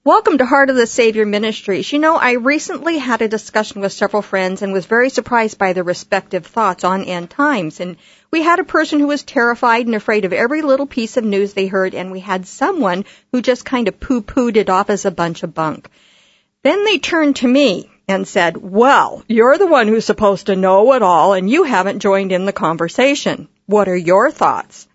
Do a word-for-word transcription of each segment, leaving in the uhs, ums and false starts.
Welcome to Heart of the Savior Ministries. You know, I recently had a discussion with several friends and was very surprised by their respective thoughts on end times. And we had a person who was terrified and afraid of every little piece of news they heard, and we had someone who just kind of poo-pooed it off as a bunch of bunk. Then they turned to me and said, well, you're the one who's supposed to know it all, and you haven't joined in the conversation. What are your thoughts?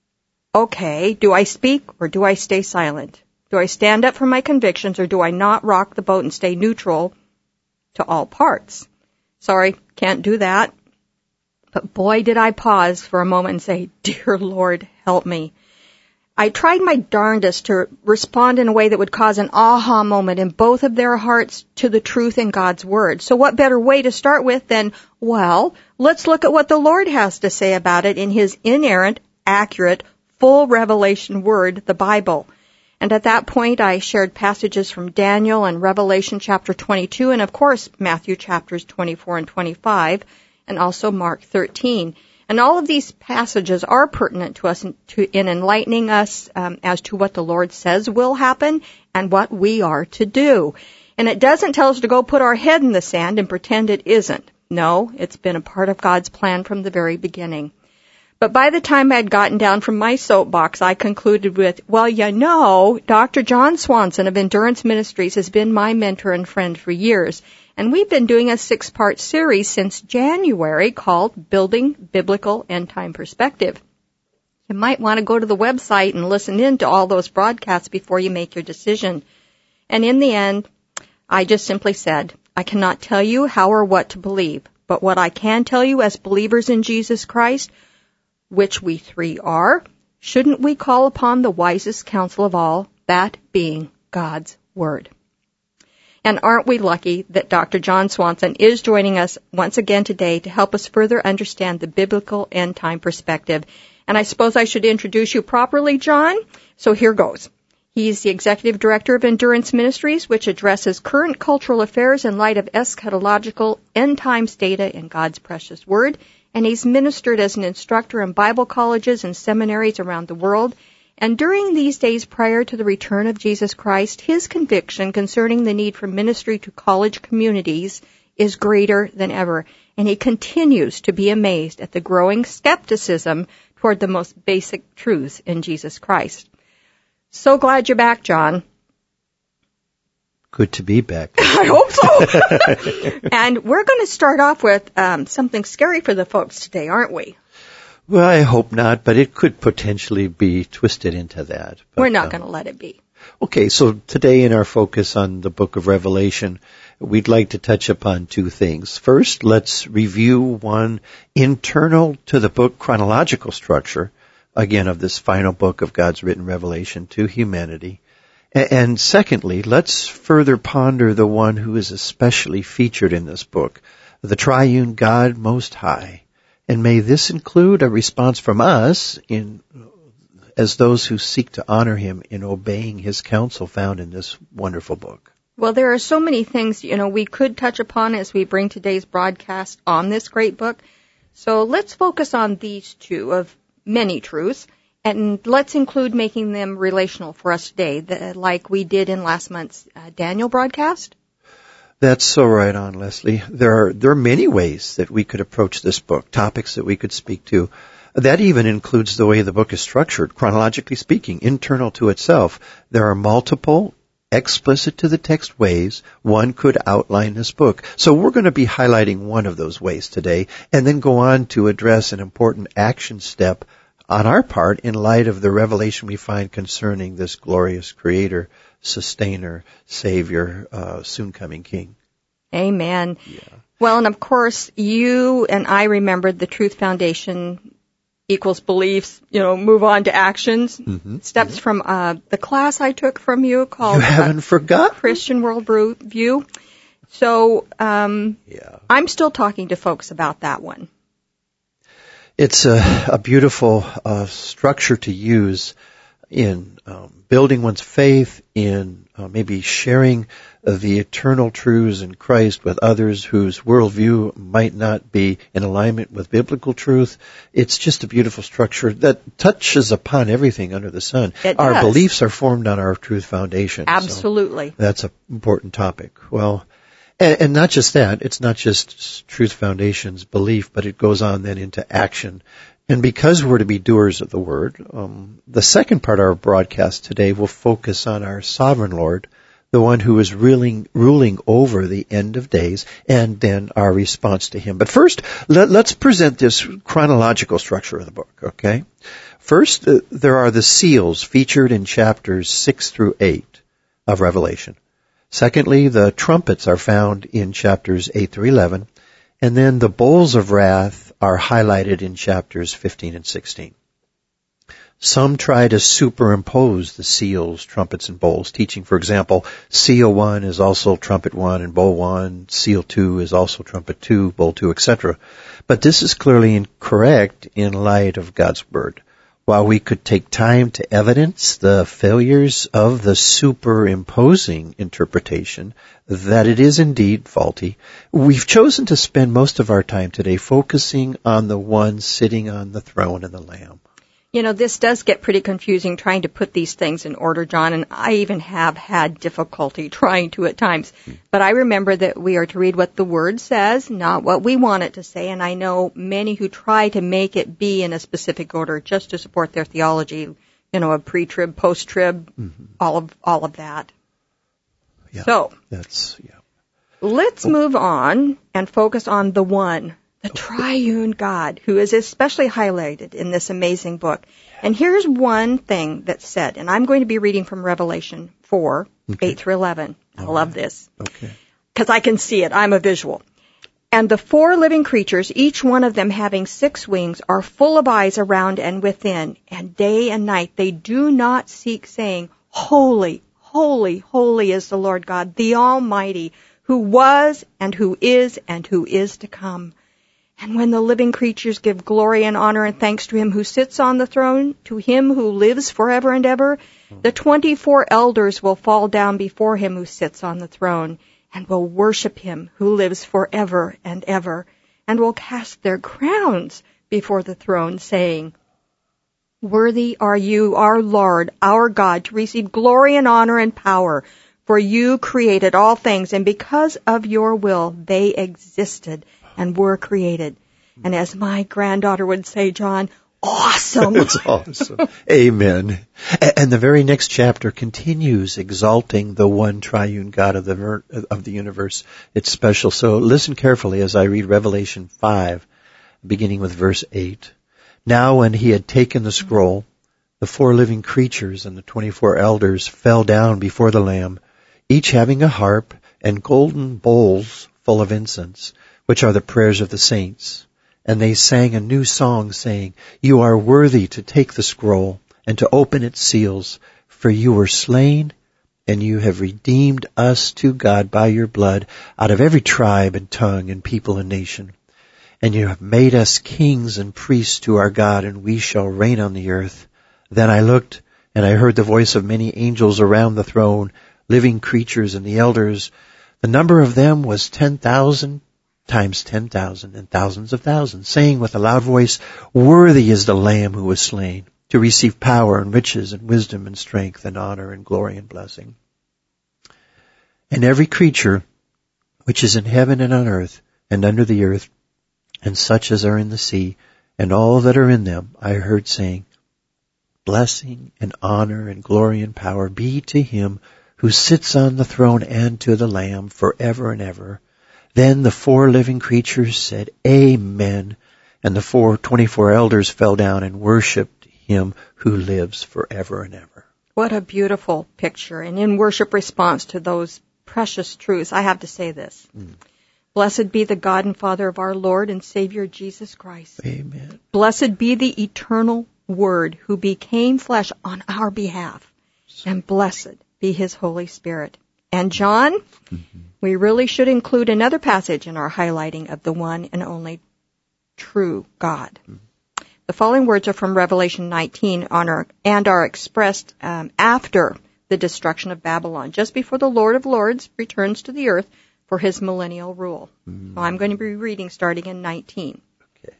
Okay, do I speak or do I stay silent? Do I stand up for my convictions, or do I not rock the boat and stay neutral to all parts? Sorry, can't do that. But boy, did I pause for a moment and say, dear Lord, help me. I tried my darndest to respond in a way that would cause an aha moment in both of their hearts to the truth in God's Word. So what better way to start with than, well, let's look at what the Lord has to say about it in His inerrant, accurate, full revelation Word, the Bible. And at that point, I shared passages from Daniel and Revelation chapter twenty-two, and of course, Matthew chapters twenty-four and twenty-five, and also Mark thirteen. And all of these passages are pertinent to us in, to, in enlightening us um, as to what the Lord says will happen and what we are to do. And it doesn't tell us to go put our head in the sand and pretend it isn't. No, it's been a part of God's plan from the very beginning. But by the time I had gotten down from my soapbox, I concluded with, well, you know, Doctor John Swanson of Endurance Ministries has been my mentor and friend for years, and we've been doing a six-part series since January called Building Biblical End Time Perspective. You might want to go to the website and listen in to all those broadcasts before you make your decision. And in the end, I just simply said, I cannot tell you how or what to believe, but what I can tell you as believers in Jesus Christ, which we three are, shouldn't we call upon the wisest counsel of all, that being God's Word? And aren't we lucky that Doctor John Swanson is joining us once again today to help us further understand the biblical end-time perspective. And I suppose I should introduce you properly, John. So here goes. He's the Executive Director of Endurance Ministries, which addresses current cultural affairs in light of eschatological end-times data in God's precious Word. And he's ministered as an instructor in Bible colleges and seminaries around the world. And during these days prior to the return of Jesus Christ, his conviction concerning the need for ministry to college communities is greater than ever. And he continues to be amazed at the growing skepticism toward the most basic truths in Jesus Christ. So glad you're back, John. Good to be back. I hope so. And we're going to start off with um, something scary for the folks today, aren't we? Well, I hope not, but it could potentially be twisted into that. But, we're not um, going to let it be. Okay, so today in our focus on the book of Revelation, we'd like to touch upon two things. First, let's review one internal to the book chronological structure, again, of this final book of God's written revelation to humanity. And secondly, let's further ponder the one who is especially featured in this book, the triune God Most High. And may this include a response from us in as those who seek to honor him in obeying his counsel found in this wonderful book. Well, there are so many things, you know, we could touch upon as we bring today's broadcast on this great book. So let's focus on these two of many truths. And let's include making them relational for us today, the, like we did in last month's uh, Daniel broadcast. That's so right on, Leslie. There are there are many ways that we could approach this book, topics that we could speak to. That even includes the way the book is structured, chronologically speaking, internal to itself. There are multiple explicit to the text ways one could outline this book. So we're going to be highlighting one of those ways today, and then go on to address an important action step on our part in light of the revelation we find concerning this glorious Creator, Sustainer, Savior, uh, soon-coming King. Amen. Yeah. Well, and of course, you and I remembered the Truth Foundation equals beliefs, you know, move on to actions. Mm-hmm. Steps mm-hmm. from uh, the class I took from you called You haven't uh, forgotten? Christian Worldview. So um, yeah. I'm still talking to folks about that one. It's a, a beautiful uh, structure to use in um, building one's faith, in uh, maybe sharing uh, the eternal truths in Christ with others whose worldview might not be in alignment with biblical truth. It's just a beautiful structure that touches upon everything under the sun. It Our does. beliefs are formed on our truth foundation. Absolutely. So that's an important topic. Well, and, and not just that, it's not just truth foundations, belief, but it goes on then into action. And because we're to be doers of the word, um, the second part of our broadcast today will focus on our sovereign Lord, the one who is ruling, ruling over the end of days, and then our response to him. But first, let, let's present this chronological structure of the book, okay? First, uh, there are the seals featured in chapters six through eight of Revelation. Secondly, the trumpets are found in chapters eight through eleven. And then the bowls of wrath are highlighted in chapters fifteen and sixteen. Some try to superimpose the seals, trumpets, and bowls, teaching, for example, seal one is also trumpet one, and bowl one, seal two is also trumpet two, bowl two, et cetera. But this is clearly incorrect in light of God's Word. While we could take time to evidence the failures of the superimposing interpretation, that it is indeed faulty, we've chosen to spend most of our time today focusing on the one sitting on the throne and the Lamb. You know, this does get pretty confusing trying to put these things in order, John, and I even have had difficulty trying to at times. But I remember that we are to read what the Word says, not what we want it to say, and I know many who try to make it be in a specific order just to support their theology, you know, of pre-trib, post-trib, mm-hmm. all of all of that. Yeah, so, that's, yeah. let's move on and focus on the one. The triune God, who is especially highlighted in this amazing book. And here's one thing that's said, and I'm going to be reading from Revelation four, okay. eight through eleven. I All love right. this. Okay. Because I can see it. I'm a visual. And the four living creatures, each one of them having six wings, are full of eyes around and within. And day and night they do not seek, saying, Holy, holy, holy is the Lord God, the Almighty, who was and who is and who is to come. And when the living creatures give glory and honor and thanks to him who sits on the throne, to him who lives forever and ever, the twenty-four elders will fall down before him who sits on the throne and will worship him who lives forever and ever, and will cast their crowns before the throne, saying, Worthy are you, our Lord, our God, to receive glory and honor and power, for you created all things, and because of your will they existed and were created. And as my granddaughter would say, John, awesome. It's awesome. Amen. And the very next chapter continues exalting the one triune God of the of the universe. It's special. So listen carefully as I read Revelation five, beginning with verse eight. Now when he had taken the scroll, the four living creatures and the twenty-four elders fell down before the Lamb, each having a harp and golden bowls full of incense, which are the prayers of the saints. And they sang a new song, saying, You are worthy to take the scroll and to open its seals, for you were slain, and you have redeemed us to God by your blood out of every tribe and tongue and people and nation. And you have made us kings and priests to our God, and we shall reign on the earth. Then I looked, and I heard the voice of many angels around the throne, living creatures and the elders. The number of them was ten thousand times ten thousand and thousands of thousands, saying with a loud voice, Worthy is the Lamb who was slain, to receive power and riches and wisdom and strength and honor and glory and blessing. And every creature which is in heaven and on earth and under the earth, and such as are in the sea, and all that are in them, I heard saying, Blessing and honor and glory and power be to him who sits on the throne and to the Lamb forever and ever. Then the four living creatures said, Amen. And the four twenty-four elders fell down and worshipped him who lives forever and ever. What a beautiful picture. And in worship response to those precious truths, I have to say this. Mm. Blessed be the God and Father of our Lord and Savior Jesus Christ. Amen. Blessed be the eternal Word who became flesh on our behalf. And blessed be his Holy Spirit. And John, mm-hmm. we really should include another passage in our highlighting of the one and only true God. Mm-hmm. The following words are from Revelation nineteen on our, and are expressed um, after the destruction of Babylon, just before the Lord of Lords returns to the earth for his millennial rule. Mm. So I'm going to be reading starting in nineteen. Okay.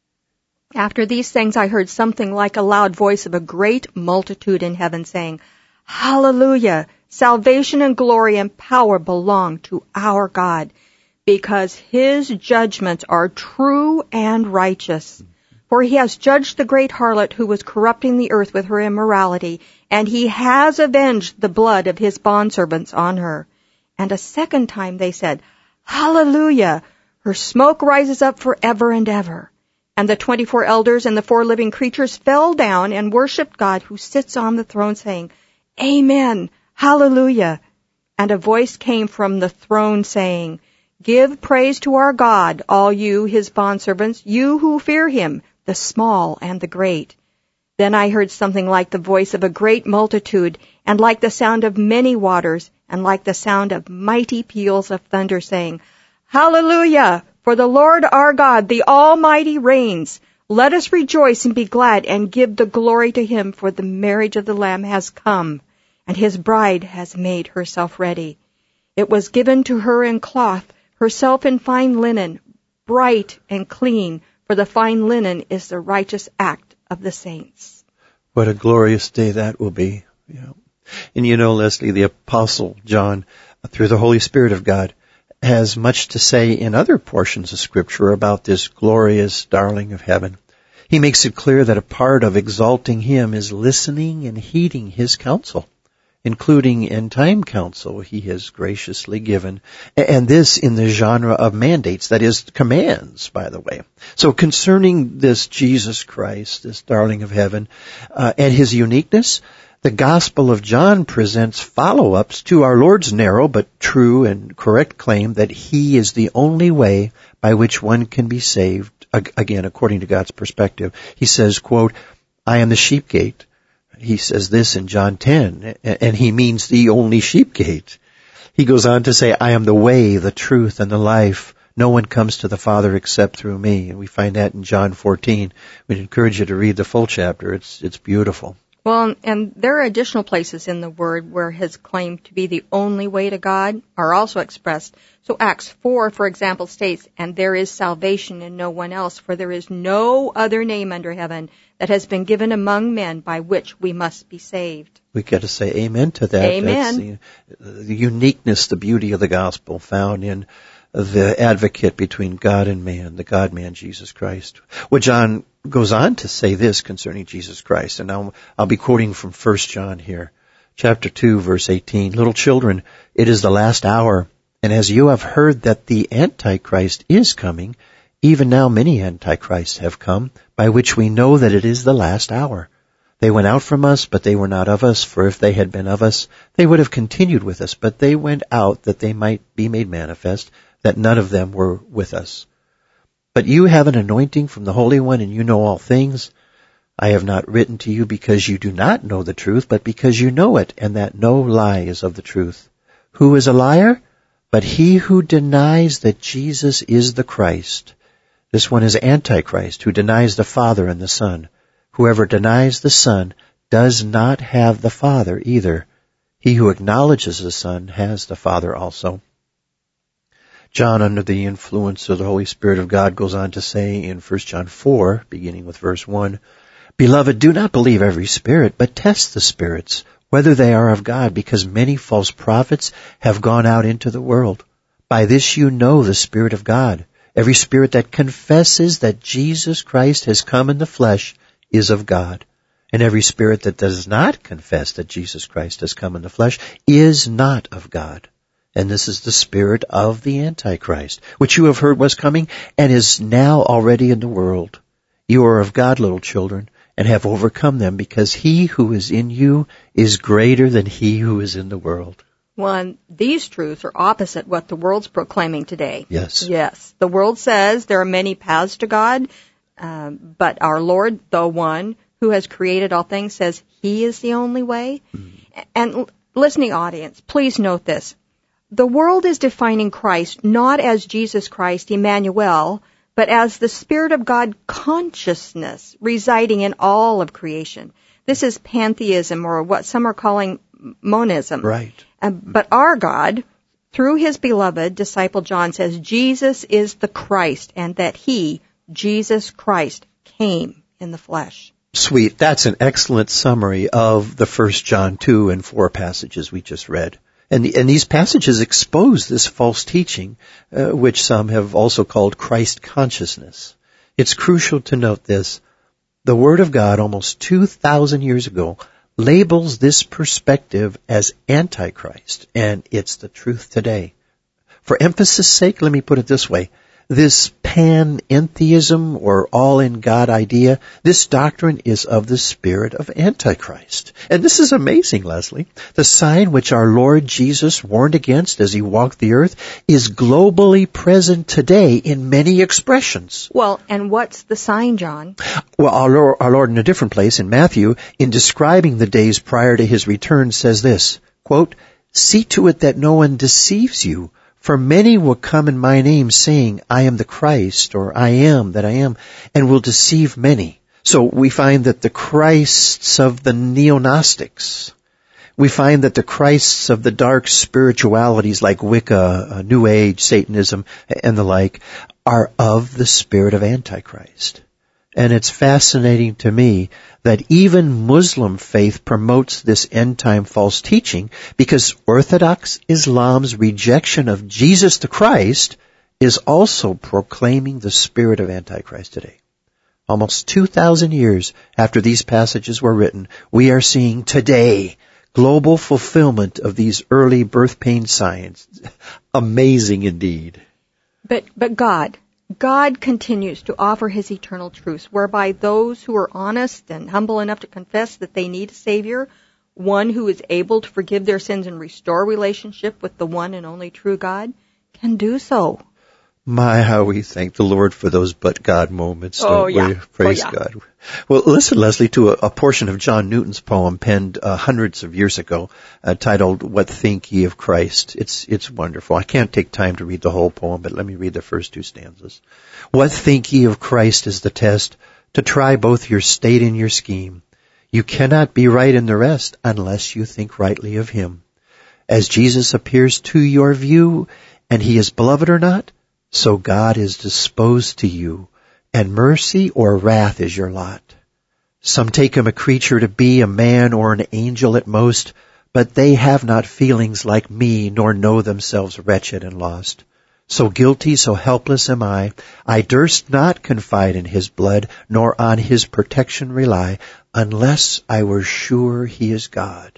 After these things I heard something like a loud voice of a great multitude in heaven saying, Hallelujah! Salvation and glory and power belong to our God, because his judgments are true and righteous. For he has judged the great harlot who was corrupting the earth with her immorality, and he has avenged the blood of his bondservants on her. And a second time they said, Hallelujah! Her smoke rises up forever and ever. And the twenty-four elders and the four living creatures fell down and worshipped God who sits on the throne, saying, Amen! Hallelujah! And a voice came from the throne saying, Give praise to our God, all you, his bondservants, you who fear him, the small and the great. Then I heard something like the voice of a great multitude, and like the sound of many waters, and like the sound of mighty peals of thunder, saying, Hallelujah! For the Lord our God, the Almighty, reigns. Let us rejoice and be glad, and give the glory to him, for the marriage of the Lamb has come, and his bride has made herself ready. It was given to her in cloth, herself in fine linen, bright and clean, for the fine linen is the righteous act of the saints. What a glorious day that will be. You know. And you know, Leslie, the Apostle John, through the Holy Spirit of God, has much to say in other portions of Scripture about this glorious darling of heaven. He makes it clear that a part of exalting him is listening and heeding his counsel, including end-time counsel he has graciously given, and this in the genre of mandates, that is, commands, by the way. So concerning this Jesus Christ, this darling of heaven, uh, and his uniqueness, the Gospel of John presents follow-ups to our Lord's narrow but true and correct claim that he is the only way by which one can be saved, again, according to God's perspective. He says, quote, I am the sheep gate. He says this in John ten, and he means the only sheep gate. He goes on to say, I am the way, the truth, and the life. No one comes to the Father except through me. And we find that in John fourteen. We'd encourage you to read the full chapter. It's it's beautiful. Well, and there are additional places in the Word where his claim to be the only way to God are also expressed. So Acts four, for example, states, And there is salvation in no one else, for there is no other name under heaven that has been given among men by which we must be saved. We got to say amen to that. Amen. That's the, the uniqueness, the beauty of the gospel found in the advocate between God and man, the God-man, Jesus Christ. Well, John goes on to say this concerning Jesus Christ, and now I'll be quoting from First John here, chapter two, verse eighteen. Little children, it is the last hour, and as you have heard that the Antichrist is coming, even now many Antichrists have come, by which we know that it is the last hour. They went out from us, but they were not of us, for if they had been of us, they would have continued with us, but they went out that they might be made manifest, that none of them were with us. But you have an anointing from the Holy One, and you know all things. I have not written to you because you do not know the truth, but because you know it, and that no lie is of the truth. Who is a liar? But he who denies that Jesus is the Christ. This one is Antichrist, who denies the Father and the Son. Whoever denies the Son does not have the Father either. He who acknowledges the Son has the Father also. John, under the influence of the Holy Spirit of God, goes on to say in First John four, beginning with verse one, Beloved, do not believe every spirit, but test the spirits, whether they are of God, because many false prophets have gone out into the world. By this you know the Spirit of God. Every spirit that confesses that Jesus Christ has come in the flesh is of God. And every spirit that does not confess that Jesus Christ has come in the flesh is not of God. And this is the spirit of the Antichrist, which you have heard was coming and is now already in the world. You are of God, little children, and have overcome them, because he who is in you is greater than he who is in the world. Well, and these truths are opposite what the world's proclaiming today. Yes. Yes. The world says there are many paths to God, um, but our Lord, the one who has created all things, says he is the only way. Mm. And listening audience, please note this. The world is defining Christ not as Jesus Christ, Emmanuel, but as the Spirit of God consciousness residing in all of creation. This is pantheism, or what some are calling monism. Right. Uh, but our God, through his beloved disciple John, says Jesus is the Christ, and that he, Jesus Christ, came in the flesh. Sweet. That's an excellent summary of the First John two and four passages we just read. And, the, and these passages expose this false teaching, uh, which some have also called Christ consciousness. It's crucial to note this. The Word of God, almost two thousand years ago, labels this perspective as Antichrist, and it's the truth today. For emphasis' sake, let me put it this way. This panentheism, or all-in-God idea, this doctrine is of the spirit of Antichrist. And this is amazing, Leslie. The sign which our Lord Jesus warned against as he walked the earth is globally present today in many expressions. Well, and what's the sign, John? Well, our Lord, our Lord in a different place, in Matthew, in describing the days prior to his return, says this, quote, "See to it that no one deceives you, for many will come in my name, saying, I am the Christ, or I am that I am, and will deceive many." So we find that the Christs of the neo-Gnostics, we find that the Christs of the dark spiritualities like Wicca, uh, New Age, Satanism, and the like, are of the spirit of Antichrist. And it's fascinating to me that even Muslim faith promotes this end-time false teaching, because Orthodox Islam's rejection of Jesus the Christ is also proclaiming the spirit of Antichrist today. Almost two thousand years after these passages were written, we are seeing today global fulfillment of these early birth pain signs. Amazing indeed. But, but God... God continues to offer his eternal truths, whereby those who are honest and humble enough to confess that they need a Savior, one who is able to forgive their sins and restore relationship with the one and only true God, can do so. My, how we thank the Lord for those but God moments, don't oh, yeah. we? Praise oh, yeah. God. Well, listen, Leslie, to a, a portion of John Newton's poem penned uh, hundreds of years ago, uh, titled, "What Think Ye of Christ?" It's it's wonderful. I can't take time to read the whole poem, but let me read the first two stanzas. "What think ye of Christ is the test, to try both your state and your scheme. You cannot be right in the rest, unless you think rightly of him. As Jesus appears to your view, and he is beloved or not, so God is disposed to you, and mercy or wrath is your lot. Some take him a creature to be, a man or an angel at most, but they have not feelings like me, nor know themselves wretched and lost. So guilty, so helpless am I, I durst not confide in his blood, nor on his protection rely, unless I were sure he is God."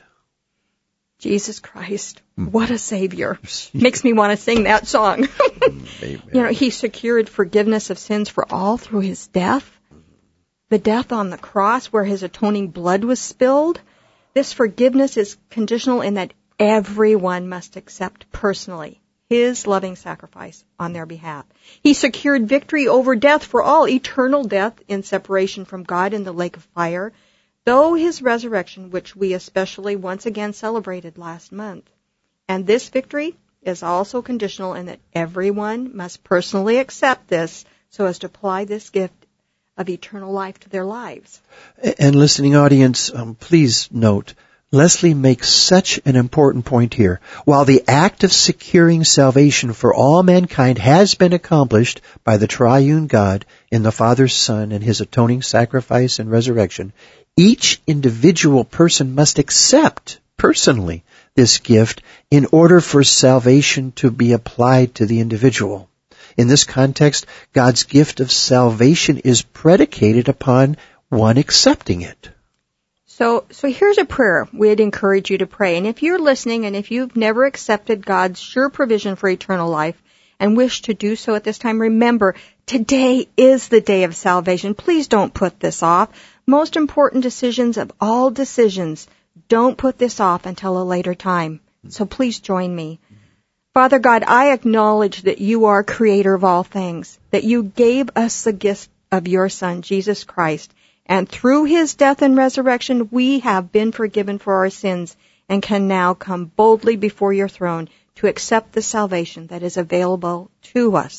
Jesus Christ, what a Savior. Makes me want to sing that song. You know, he secured forgiveness of sins for all through his death. The death on the cross where his atoning blood was spilled. This forgiveness is conditional in that everyone must accept personally his loving sacrifice on their behalf. He secured victory over death for all, eternal death in separation from God in the lake of fire, though his resurrection, which we especially once again celebrated last month. And this victory is also conditional in that everyone must personally accept this so as to apply this gift of eternal life to their lives. And listening audience, um, please note, Leslie makes such an important point here. While the act of securing salvation for all mankind has been accomplished by the triune God in the Father, Son, and his atoning sacrifice and resurrection, each individual person must accept personally this gift in order for salvation to be applied to the individual. In this context, God's gift of salvation is predicated upon one accepting it. So, so here's a prayer we'd encourage you to pray. And if you're listening and if you've never accepted God's sure provision for eternal life and wish to do so at this time, remember, today is the day of salvation. Please don't put this off. Most important decisions of all decisions, don't put this off until a later time. So please join me. Father God, I acknowledge that you are creator of all things, that you gave us the gift of your Son, Jesus Christ, and through his death and resurrection, we have been forgiven for our sins and can now come boldly before your throne to accept the salvation that is available to us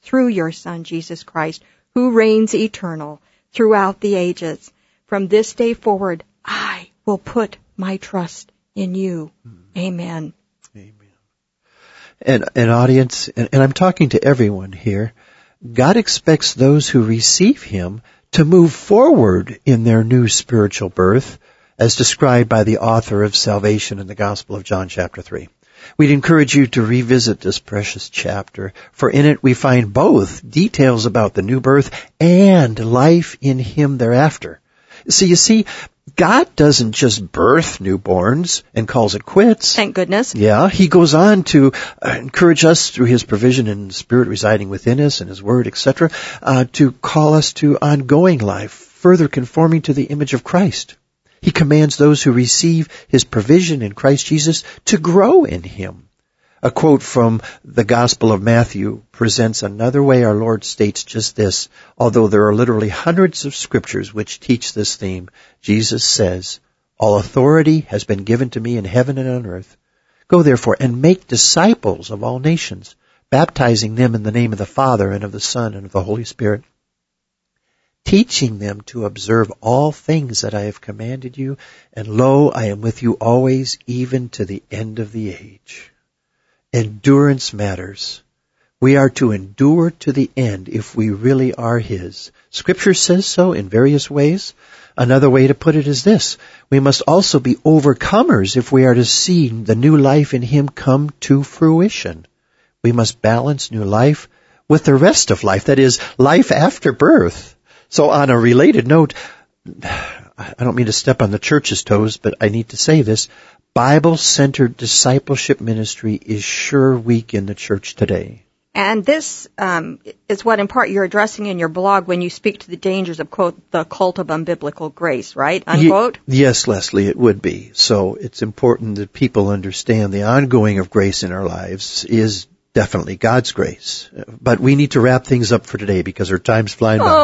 through your Son, Jesus Christ, who reigns eternal throughout the ages. From this day forward, I will put my trust in you. Amen. Amen. And an audience, and, and I'm talking to everyone here, God expects those who receive Him to move forward in their new spiritual birth, as described by the author of Salvation in the Gospel of John chapter three. We'd encourage you to revisit this precious chapter, for in it we find both details about the new birth and life in Him thereafter. So you see, God doesn't just birth newborns and calls it quits. Thank goodness. Yeah, He goes on to uh, encourage us through His provision and Spirit residing within us and His Word, et cetera, uh, to call us to ongoing life, further conforming to the image of Christ. He commands those who receive His provision in Christ Jesus to grow in Him. A quote from the Gospel of Matthew presents another way our Lord states just this. Although there are literally hundreds of scriptures which teach this theme, Jesus says, "All authority has been given to me in heaven and on earth. Go therefore and make disciples of all nations, baptizing them in the name of the Father and of the Son and of the Holy Spirit, teaching them to observe all things that I have commanded you, and lo, I am with you always, even to the end of the age." Endurance matters. We are to endure to the end if we really are His. Scripture says so in various ways. Another way to put it is this: we must also be overcomers if we are to see the new life in Him come to fruition. We must balance new life with the rest of life, that is, life after birth. So on a related note, I don't mean to step on the church's toes, but I need to say this: Bible-centered discipleship ministry is sure weak in the church today. And this um, is what, in part, you're addressing in your blog when you speak to the dangers of, quote, the cult of unbiblical grace, right, unquote? Ye- yes, Leslie, it would be. So it's important that people understand the ongoing of grace in our lives is definitely God's grace. But we need to wrap things up for today because our time's flying by.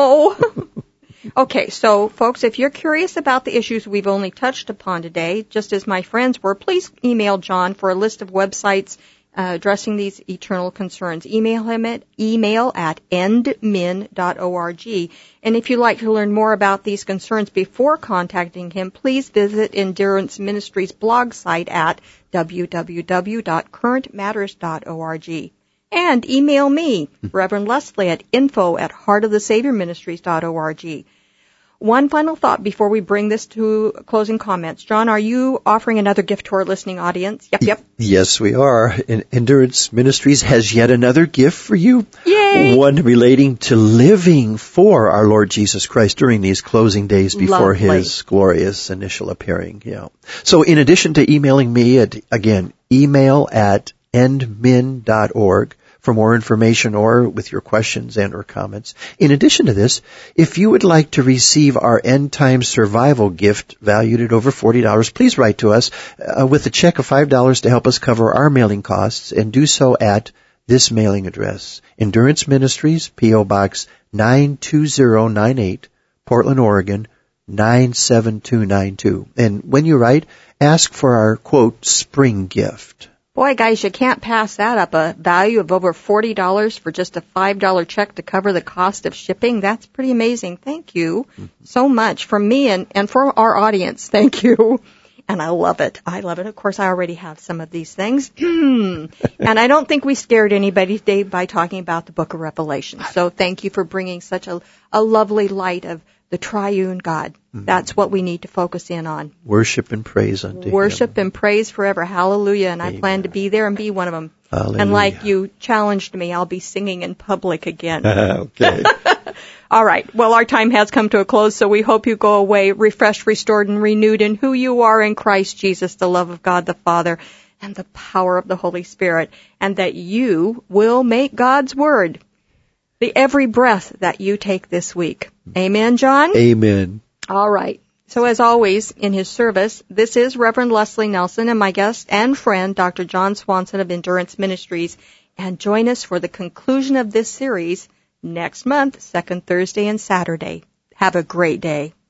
Oh! Okay, so folks, if you're curious about the issues we've only touched upon today, just as my friends were, please email John for a list of websites uh, addressing these eternal concerns. Email him at email at endmin dot org. And if you'd like to learn more about these concerns before contacting him, please visit Endurance Ministries blog site at w w w dot current matters dot org. And email me, Reverend Leslie, at info at heart of the savior ministries dot org. One final thought before we bring this to closing comments. John, are you offering another gift to our listening audience? Yep, yep. Yes, we are. Endurance Ministries has yet another gift for you. Yay! One relating to living for our Lord Jesus Christ during these closing days before Lovely. His glorious initial appearing. Yeah. So in addition to emailing me at, again, email at endmin dot org, for more information or with your questions and or comments. In addition to this, if you would like to receive our End Time Survival gift valued at over forty dollars, please write to us uh, with a check of five dollars to help us cover our mailing costs, and do so at this mailing address: Endurance Ministries, P O. Box nine two zero nine eight, Portland, Oregon nine seven two nine two. And when you write, ask for our, quote, spring gift. Boy, guys, you can't pass that up. A value of over forty dollars for just a five dollar check to cover the cost of shipping. That's pretty amazing. Thank you so much from me and, and for our audience. Thank you. And I love it. I love it. Of course, I already have some of these things. And I don't think we scared anybody today by talking about the book of Revelation. So thank you for bringing such a, a lovely light of the triune God. That's what we need to focus in on. Worship and praise unto Worship Him. and praise forever. Hallelujah. And Amen. I plan to be there and be one of them. Hallelujah. And like you challenged me, I'll be singing in public again. Okay. All right. Well, our time has come to a close, so we hope you go away refreshed, restored, and renewed in who you are in Christ Jesus, the love of God the Father, and the power of the Holy Spirit, and that you will make God's Word the every breath that you take this week. Amen, John? Amen. All right. So as always, in his service, this is Reverend Leslie Nelson and my guest and friend, Doctor John Swanson of Endurance Ministries. And join us for the conclusion of this series next month, second Thursday and Saturday. Have a great day.